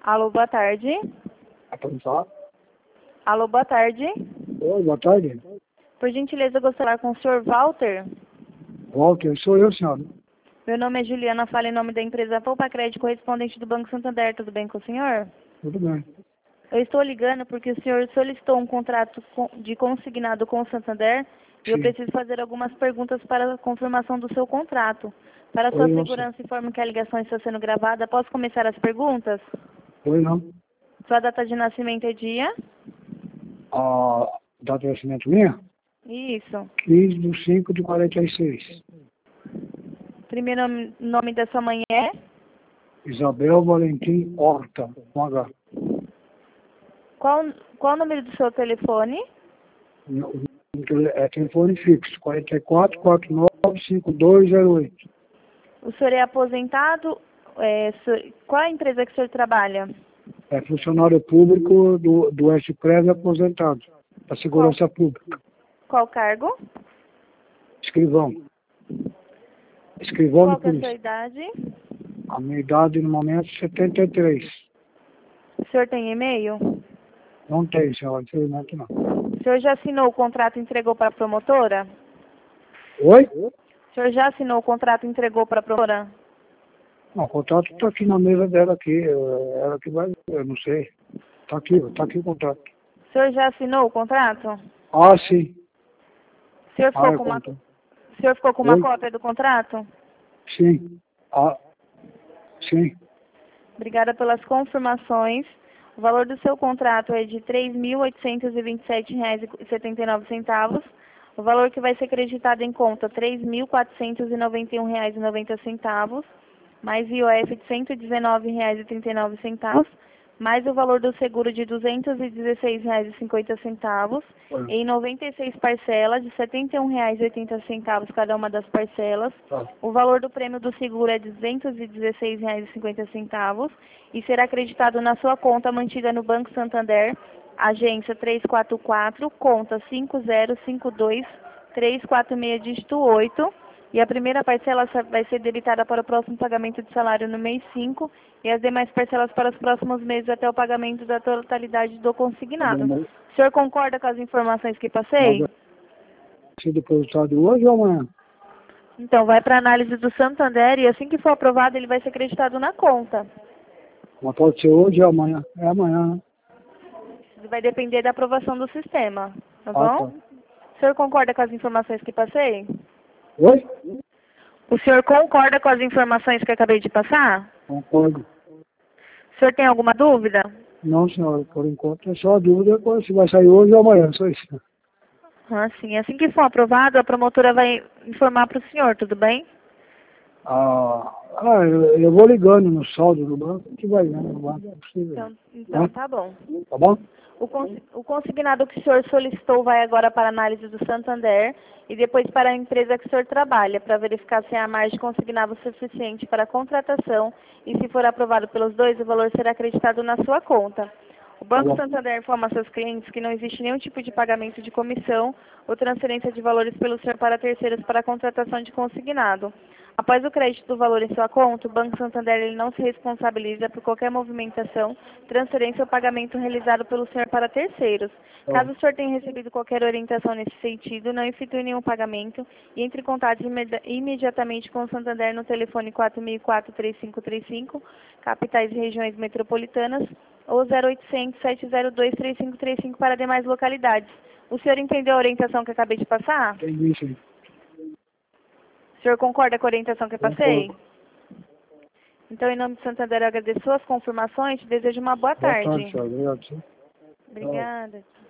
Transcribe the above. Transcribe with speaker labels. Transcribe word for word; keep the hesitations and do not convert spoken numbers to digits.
Speaker 1: Alô, boa tarde.
Speaker 2: É para me falar?
Speaker 1: Alô, boa tarde.
Speaker 2: Oi, boa tarde.
Speaker 1: Por gentileza, eu gostaria de falar com o senhor Walter.
Speaker 2: Walter, sou eu, senhora.
Speaker 1: Meu nome é Juliana, falo em nome da empresa Poupa Crédito, correspondente do Banco Santander. Tudo bem com o senhor?
Speaker 2: Tudo bem.
Speaker 1: Eu estou ligando porque o senhor solicitou um contrato com- de consignado com o Santander e eu
Speaker 2: Sim.
Speaker 1: preciso fazer algumas perguntas para a confirmação do seu contrato. Para sua
Speaker 2: Oi, não.
Speaker 1: segurança, informo que a ligação está sendo gravada. Posso começar as perguntas?
Speaker 2: Oi, não.
Speaker 1: Sua data de nascimento é dia?
Speaker 2: A data de nascimento minha?
Speaker 1: Isso.
Speaker 2: quinze de cinco de quarenta e seis.
Speaker 1: Primeiro nome- nome da sua mãe é?
Speaker 2: Isabel Valentim Horta, com H.
Speaker 1: Qual, qual o número do seu telefone?
Speaker 2: No- no tele- É telefone fixo, quarenta e quatro, quarenta e nove, cinquenta e dois zero oito.
Speaker 1: O senhor é aposentado? É, so- qual é a empresa que o senhor trabalha?
Speaker 2: É funcionário público do, do S-Prev aposentado, da Segurança Pública.
Speaker 1: Qual cargo?
Speaker 2: Escrivão. Escrivão
Speaker 1: Qual
Speaker 2: de
Speaker 1: que é a sua
Speaker 2: polícia.
Speaker 1: idade?
Speaker 2: A minha idade no momento é setenta e três.
Speaker 1: O senhor tem e-mail?
Speaker 2: Não tem, senhora, infelizmente não.
Speaker 1: O senhor já assinou o contrato e entregou para a promotora?
Speaker 2: Oi?
Speaker 1: O senhor já assinou o contrato e entregou para a promotora?
Speaker 2: Não, o contrato está aqui na mesa dela aqui. eh, Ela que vai, eu não sei. Está aqui, está aqui o contrato.
Speaker 1: O senhor já assinou o contrato?
Speaker 2: Ah, sim.
Speaker 1: O senhor
Speaker 2: Ah,
Speaker 1: ficou
Speaker 2: é
Speaker 1: com uma,
Speaker 2: contrato.
Speaker 1: o senhor ficou com uma
Speaker 2: Oi?
Speaker 1: cópia do contrato?
Speaker 2: Sim. Ah, sim.
Speaker 1: Obrigada pelas confirmações. O valor do seu contrato é de três mil oitocentos e vinte e sete reais e setenta e nove centavos. O valor que vai ser creditado em conta, três mil quatrocentos e noventa e um reais e noventa centavos, mais I O F de cento e dezenove reais e trinta e nove centavos, mais o valor do seguro de duzentos e dezesseis reais e cinquenta centavos,
Speaker 2: Oi.
Speaker 1: em noventa e seis parcelas de setenta e um reais e oitenta centavos cada uma das parcelas.
Speaker 2: Tá.
Speaker 1: O valor do prêmio do seguro é de duzentos e dezesseis reais e cinquenta centavos e será acreditado na sua conta mantida no Banco Santander, agência três quatro quatro, conta cinco zero cinco dois três quatro seis dígito oito, e a primeira parcela sa- vai ser debitada para o próximo pagamento de salário no mês cinco e as demais parcelas para os próximos meses até o pagamento da totalidade do
Speaker 2: Tá bom,
Speaker 1: consignado.
Speaker 2: mas
Speaker 1: O senhor concorda com as informações que
Speaker 2: mas
Speaker 1: passei?
Speaker 2: vai ser depositado hoje ou amanhã?
Speaker 1: Então, vai para a análise do Santander e assim que for aprovado, ele vai ser acreditado na conta.
Speaker 2: Mas pode ser hoje ou amanhã? É amanhã, né?
Speaker 1: Vai depender da aprovação do sistema, tá
Speaker 2: Ah, tá.
Speaker 1: bom? O senhor concorda com as informações que passei?
Speaker 2: Oi?
Speaker 1: O senhor concorda com as informações que eu acabei de passar?
Speaker 2: Concordo.
Speaker 1: O senhor tem alguma dúvida?
Speaker 2: Não, senhora, por enquanto é só a dúvida se vai sair hoje ou amanhã, só isso.
Speaker 1: Ah, sim. Assim que for aprovado, a promotora vai informar para o senhor, tudo bem?
Speaker 2: Ah, ah eu, eu vou ligando no saldo do banco, que vai vendo no banco, é possível.
Speaker 1: Então, então
Speaker 2: Tá?
Speaker 1: tá bom.
Speaker 2: Tá bom?
Speaker 1: O, cons- o consignado que o senhor solicitou vai agora para a análise do Santander e depois para a empresa que o senhor trabalha, para verificar se há margem consignável suficiente para a contratação e se for aprovado pelos dois, o valor será acreditado na sua conta. O
Speaker 2: Tá
Speaker 1: Banco
Speaker 2: bom.
Speaker 1: Santander informa a seus clientes que não existe nenhum tipo de pagamento de comissão ou transferência de valores pelo senhor para terceiros para a contratação de consignado. Após o crédito do valor em sua conta, o Banco Santander ele não se responsabiliza por qualquer movimentação, transferência ou pagamento realizado pelo senhor para terceiros.
Speaker 2: Tá.
Speaker 1: Caso o senhor tenha recebido qualquer orientação nesse sentido, não efetue nenhum pagamento e entre em contato imedi- imediatamente com o Santander no telefone quatro mil e quatro, três cinco três cinco, capitais e regiões metropolitanas, ou zero oitocentos, sete zero dois, três cinco três cinco para demais localidades. O senhor entendeu a orientação que eu acabei de passar?
Speaker 2: Entendi, sim.
Speaker 1: O senhor concorda com a orientação que eu passei?
Speaker 2: Concordo.
Speaker 1: Então, em nome do Santander, eu agradeço suas confirmações e desejo uma boa
Speaker 2: Boa tarde,
Speaker 1: tarde.
Speaker 2: senhora. Obrigado, sim. Tchau.
Speaker 1: Obrigada.